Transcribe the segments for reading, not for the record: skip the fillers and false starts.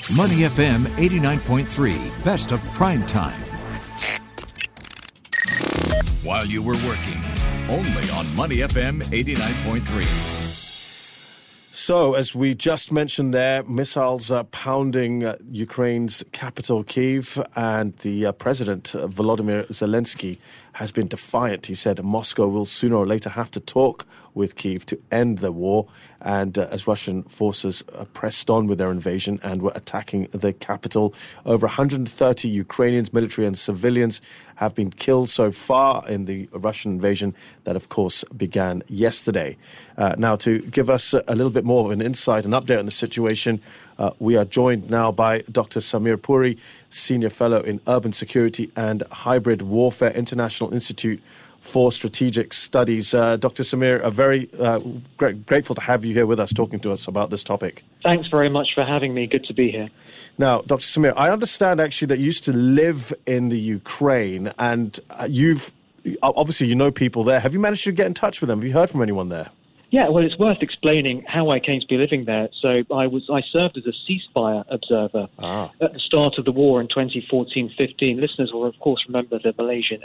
Money FM 89.3, best of prime time. While you were working, only on Money FM 89.3. So, as we just mentioned there, missiles pounding Ukraine's capital, Kyiv, and the President, Volodymyr Zelensky, has been defiant. He said Moscow will sooner or later have to talk with Kyiv to end the war. And as Russian forces pressed on with their invasion and were attacking the capital, over 130 Ukrainians, military and civilians, have been killed so far in the Russian invasion that, of course, began yesterday. Now, to give us a little bit more of an insight and update on the situation, we are joined now by Dr. Samir Puri, Senior Fellow in Urban Security and Hybrid Warfare, International Institute for Strategic Studies. Dr. Samir, very grateful to have you here with us talking to us about this topic. Thanks very much for having me. Good to be here. Now, Dr. Samir, I understand actually that you used to live in the Ukraine and obviously you know people there. Have you managed to get in touch with them? Have you heard from anyone there? Yeah, well, it's worth explaining how I came to be living there. So I served as a ceasefire observer at the start of the war in 2014-15. Listeners will, of course, remember the Malaysian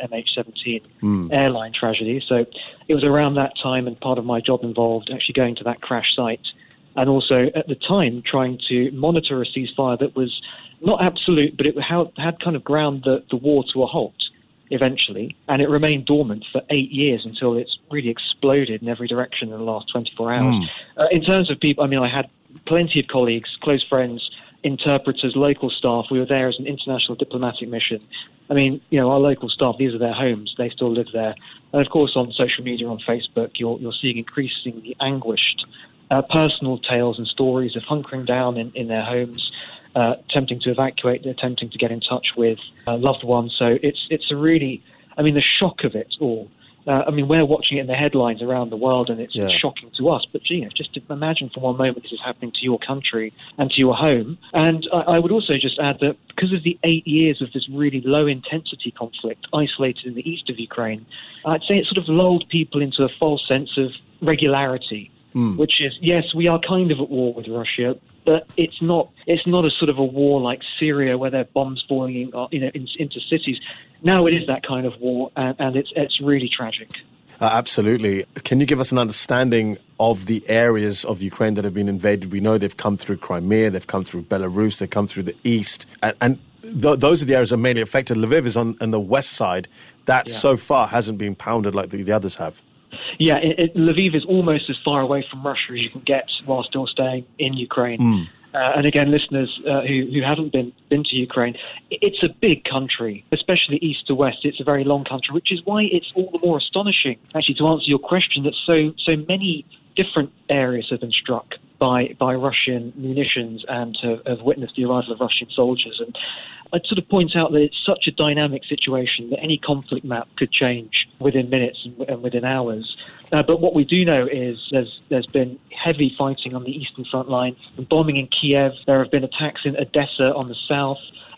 MH17 airline tragedy. So it was around that time, and part of my job involved actually going to that crash site and also, at the time, trying to monitor a ceasefire that was not absolute, but it had kind of ground the war to a halt eventually, and it remained dormant for 8 years until it's really exploded in every direction in the last 24 hours. In terms of people, I mean, I had plenty of colleagues, close friends, interpreters, local staff. We were there as an international diplomatic mission. I mean, you know, our local staff, these are their homes. They still live there. And of course, on social media, on Facebook, you're seeing increasingly anguished personal tales and stories of hunkering down in their homes, attempting to evacuate, attempting to get in touch with loved ones. So it's a really, I mean, the shock of it all. I mean, we're watching it in the headlines around the world, and it's shocking to us. But, you know, just to imagine for one moment this is happening to your country and to your home. And I would also just add that because of the 8 years of this really low-intensity conflict isolated in the east of Ukraine, I'd say it sort of lulled people into a false sense of regularity, which is, yes, we are kind of at war with Russia, but it's not a sort of a war like Syria where there are bombs falling into cities. Now it is that kind of war, and it's really tragic. Absolutely. Can you give us an understanding of the areas of Ukraine that have been invaded? We know they've come through Crimea, they've come through Belarus, they've come through the east, and those are the areas that are mainly affected. Lviv is on the west side. That so far hasn't been pounded like the others have. Yeah, Lviv is almost as far away from Russia as you can get while still staying in Ukraine. And again, listeners who haven't been to Ukraine, it's a big country, especially east to west. It's a very long country, which is why it's all the more astonishing, actually, to answer your question, that so many different areas have been struck by Russian munitions and have witnessed the arrival of Russian soldiers. And I'd sort of point out that it's such a dynamic situation that any conflict map could change within minutes and within hours. But what we do know is there's been heavy fighting on the eastern front line, bombing in Kiev. There have been attacks in Odessa on the south.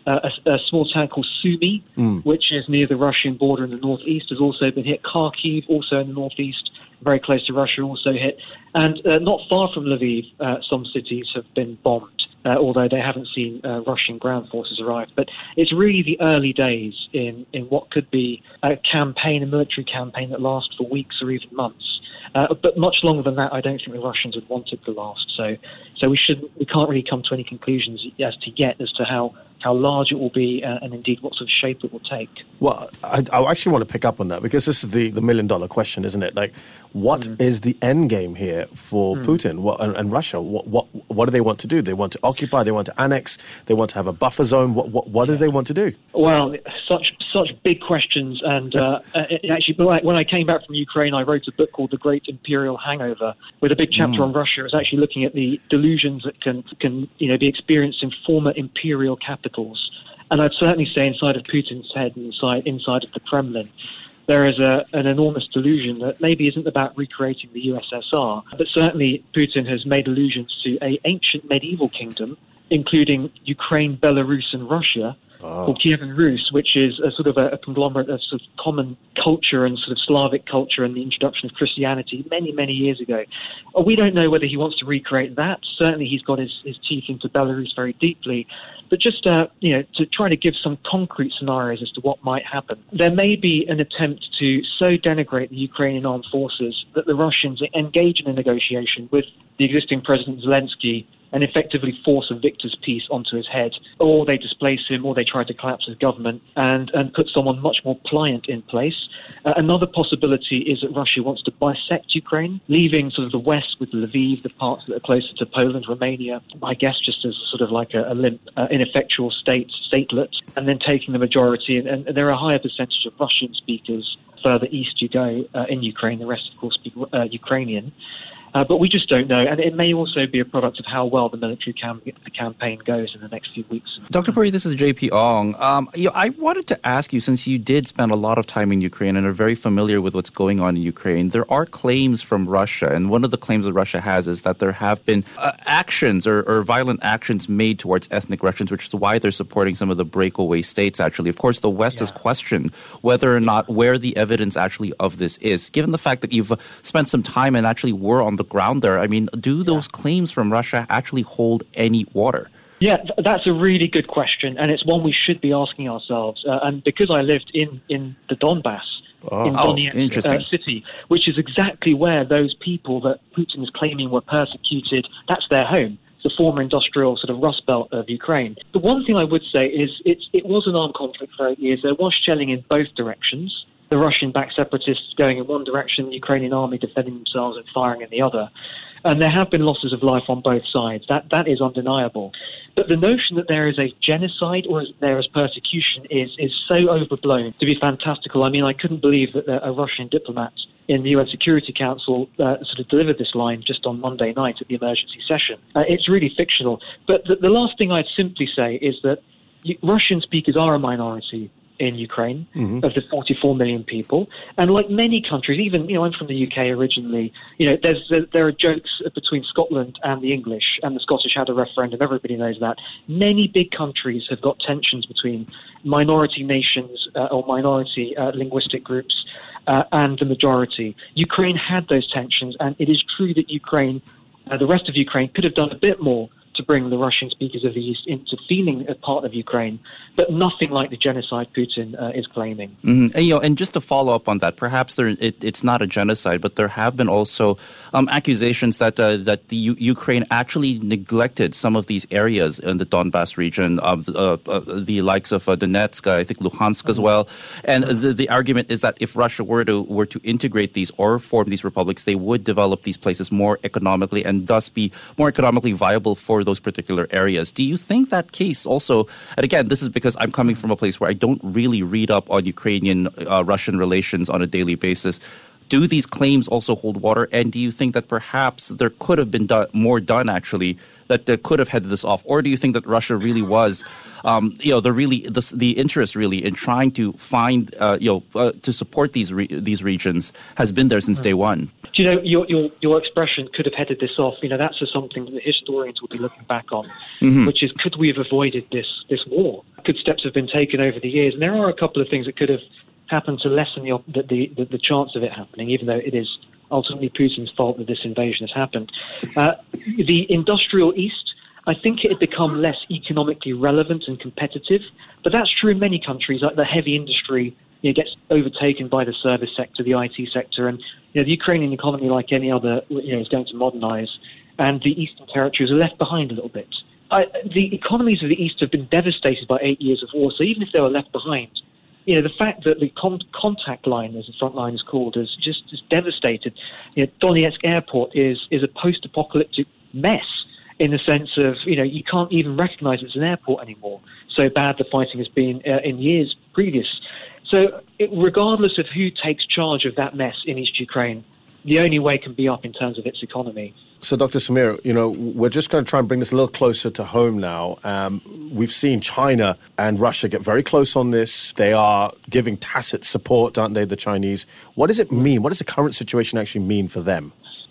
A small town called Sumy, which is near the Russian border in the northeast, has also been hit. Kharkiv, also in the northeast, very close to Russia, also hit. And not far from Lviv, some cities have been bombed, although they haven't seen Russian ground forces arrive. But it's really the early days in what could be a military campaign that lasts for weeks or even months. But much longer than that, I don't think the Russians would want it to last. So we can't really come to any conclusions as to how large it will be and indeed what sort of shape it will take. Well, I actually want to pick up on that because this is the million-dollar question, isn't it? Like, what is the end game here for Putin and Russia? What do they want to do? They want to occupy, they want to annex, they want to have a buffer zone. What do they want to do? Well, such big questions. And actually, when I came back from Ukraine, I wrote a book called The Great Imperial Hangover with a big chapter on Russia. It was actually looking at the delusions that can be experienced in former imperial capitals. And I'd certainly say inside of Putin's head, inside of the Kremlin, there is an enormous delusion that maybe isn't about recreating the USSR, but certainly Putin has made allusions to an ancient medieval kingdom, including Ukraine, Belarus and Russia, called Kievan Rus, which is a sort of a conglomerate of sort of common culture and sort of Slavic culture and the introduction of Christianity many, many years ago. We don't know whether he wants to recreate that. Certainly he's got his teeth into Belarus very deeply. But just, to try to give some concrete scenarios as to what might happen. There may be an attempt to so denigrate the Ukrainian armed forces that the Russians engage in a negotiation with the existing President Zelensky and effectively force a victor's peace onto his head, or they displace him, or they try to collapse his government and put someone much more pliant in place. Another possibility is that Russia wants to bisect Ukraine, leaving sort of the west with Lviv, the parts that are closer to Poland, Romania, I guess just as sort of like a limp, ineffectual statelet, and then taking the majority. And there are a higher percentage of Russian speakers further east you go in Ukraine. The rest, of course, speak Ukrainian. But we just don't know. And it may also be a product of how well the military campaign goes in the next few weeks. Dr. Puri, this is JP Ong. I wanted to ask you, since you did spend a lot of time in Ukraine and are very familiar with what's going on in Ukraine, there are claims from Russia. And one of the claims that Russia has is that there have been actions or violent actions made towards ethnic Russians, which is why they're supporting some of the breakaway states, actually. Of course, the West has questioned whether or not where the evidence actually of this is. Given the fact that you've spent some time and actually were on the ground there, I mean, do those claims from Russia actually hold any water? Yeah, that's a really good question, and it's one we should be asking ourselves. And because I lived in the Donbass, in Donetsk city, which is exactly where those people that Putin is claiming were persecuted, that's their home. The former industrial sort of Rust Belt of Ukraine. The one thing I would say is it was an armed conflict for 8 years. There was shelling in both directions. The Russian-backed separatists going in one direction, the Ukrainian army defending themselves and firing in the other. And there have been losses of life on both sides. That is undeniable. But the notion that there is a genocide or there is persecution is so overblown to be fantastical. I mean, I couldn't believe that a Russian diplomat in the UN Security Council sort of delivered this line just on Monday night at the emergency session. It's really fictional. But the last thing I'd simply say is that Russian speakers are a minority in Ukraine, of the 44 million people. And like many countries, even, I'm from the UK originally, there are jokes between Scotland and the English, and the Scottish had a referendum, everybody knows that. Many big countries have got tensions between minority nations or minority linguistic groups and the majority. Ukraine had those tensions, and it is true that Ukraine, the rest of Ukraine, could have done a bit more to bring the Russian speakers of the East into feeling a part of Ukraine, but nothing like the genocide Putin is claiming. Mm-hmm. And just to follow up on that, perhaps it's not a genocide, but there have been also accusations that the Ukraine actually neglected some of these areas in the Donbass region, of the likes of Donetsk, I think Luhansk as well. And the argument is that if Russia were to integrate these or form these republics, they would develop these places more economically and thus be more economically viable for those particular areas. Do you think that case also, and again, this is because I'm coming from a place where I don't really read up on Ukrainian-Russian relations on a daily basis, do these claims also hold water? And do you think that perhaps there could have been more done, actually, that they could have headed this off? Or do you think that Russia really was, the interest really in trying to find, to support these regions has been there since day one? Do you know, your expression could have headed this off? That's just something that the historians will be looking back on, which is, could we have avoided this war? Could steps have been taken over the years? And there are a couple of things that could have happened to lessen the chance of it happening, even though it is ultimately Putin's fault that this invasion has happened. The industrial East, I think it had become less economically relevant and competitive, but that's true in many countries. Like the heavy industry gets overtaken by the service sector, the IT sector, and the Ukrainian economy, like any other, is going to modernize, and the Eastern territories are left behind a little bit. The economies of the East have been devastated by 8 years of war, so even if they were left behind, the fact that the contact line, as the front line is called, is just devastated. Donetsk Airport is a post-apocalyptic mess in the sense of, you can't even recognize it's an airport anymore. So bad the fighting has been in years previous. So regardless of who takes charge of that mess in East Ukraine, the only way can be up in terms of its economy. So, Dr. Samir, we're just going to try and bring this a little closer to home now. We've seen China and Russia get very close on this. They are giving tacit support, aren't they, the Chinese? What does it mean? What does the current situation actually mean for them?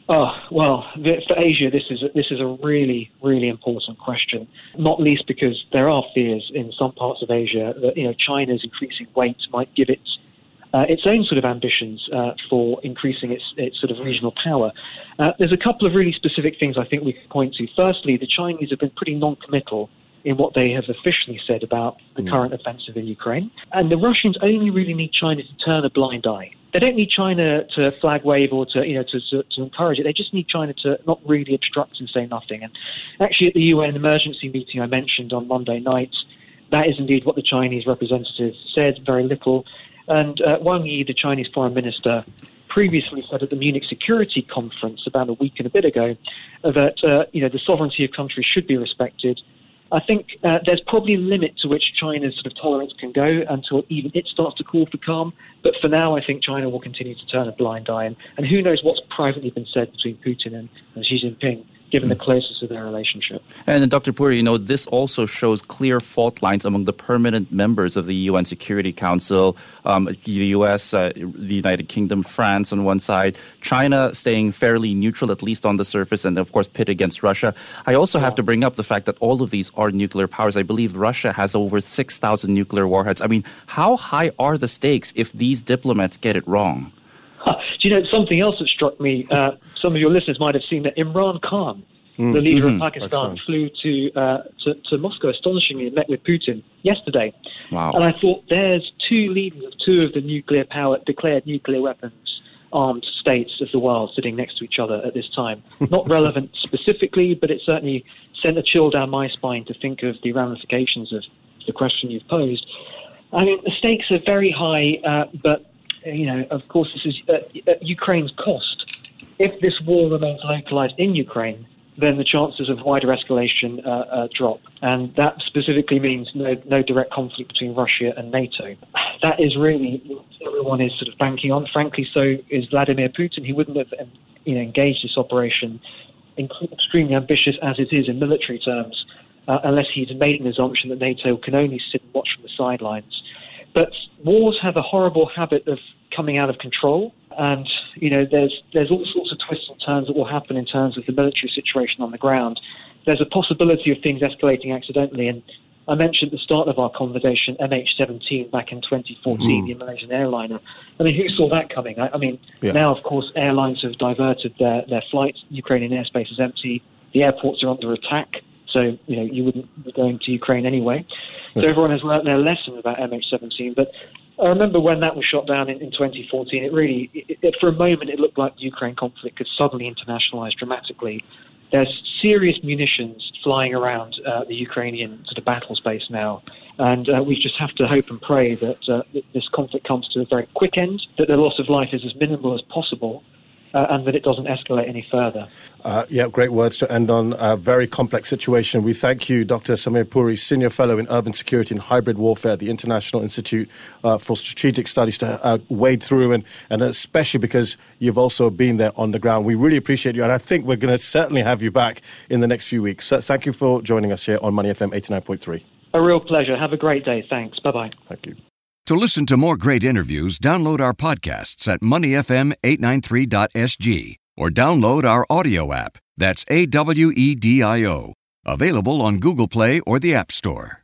Well, for Asia, this is a really, really important question, not least because there are fears in some parts of Asia that, China's increasing weight might give it its own sort of ambitions for increasing its sort of regional power. There's a couple of really specific things I think we can point to. Firstly, the Chinese have been pretty non-committal in what they have officially said about the current offensive in Ukraine. And the Russians only really need China to turn a blind eye. They don't need China to flag wave or to encourage it. They just need China to not really obstruct and say nothing. And actually at the UN emergency meeting I mentioned on Monday night, that is indeed what the Chinese representative said, very little. And Wang Yi, the Chinese foreign minister, previously said at the Munich Security Conference about a week and a bit ago that the sovereignty of countries should be respected. I think there's probably a limit to which China's sort of tolerance can go until even it starts to call for calm. But for now, I think China will continue to turn a blind eye. And who knows what's privately been said between Putin and Xi Jinping, given the closeness of their relationship. And Dr. Puri, this also shows clear fault lines among the permanent members of the UN Security Council, the U.S., the United Kingdom, France on one side, China staying fairly neutral, at least on the surface, and of course pit against Russia. I also have to bring up the fact that all of these are nuclear powers. I believe Russia has over 6,000 nuclear warheads. I mean, how high are the stakes if these diplomats get it wrong? Do you know something else that struck me? Some of your listeners might have seen that Imran Khan, the leader of Pakistan, flew to Moscow, astonishingly, and met with Putin yesterday. Wow. And I thought there's two leaders of two of the declared nuclear weapons armed states of the world sitting next to each other at this time. Not relevant specifically, but it certainly sent a chill down my spine to think of the ramifications of the question you've posed. I mean, the stakes are very high, but of course, this is at Ukraine's cost. If this war remains localized in Ukraine, then the chances of wider escalation drop. And that specifically means no direct conflict between Russia and NATO. That is really what everyone is sort of banking on. Frankly, so is Vladimir Putin. He wouldn't have engaged this operation, extremely ambitious as it is in military terms, unless he'd made an assumption that NATO can only sit and watch from the sidelines. But wars have a horrible habit of coming out of control, and there's all sorts of twists and turns that will happen in terms of the military situation on the ground. There's a possibility of things escalating accidentally, and I mentioned at the start of our conversation MH17 back in 2014, the Malaysian airliner. I mean, who saw that coming? Now, of course, airlines have diverted their flights. Ukrainian airspace is empty. The airports are under attack. So, you wouldn't be going to Ukraine anyway. So everyone has learned their lesson about MH17. But I remember when that was shot down in 2014, it for a moment, it looked like the Ukraine conflict could suddenly internationalize dramatically. There's serious munitions flying around the Ukrainian sort of battle space now. And we just have to hope and pray that this conflict comes to a very quick end, that the loss of life is as minimal as possible, and that it doesn't escalate any further. Great words to end on. A very complex situation. We thank you, Dr. Samir Puri, Senior Fellow in Urban Security and Hybrid Warfare at the International Institute for Strategic Studies, to wade through, and especially because you've also been there on the ground. We really appreciate you, and I think we're going to certainly have you back in the next few weeks. So thank you for joining us here on Money FM 89.3. A real pleasure. Have a great day. Thanks. Bye-bye. Thank you. To listen to more great interviews, download our podcasts at moneyfm893.sg or download our audio app. That's AWEDIO. Available on Google Play or the App Store.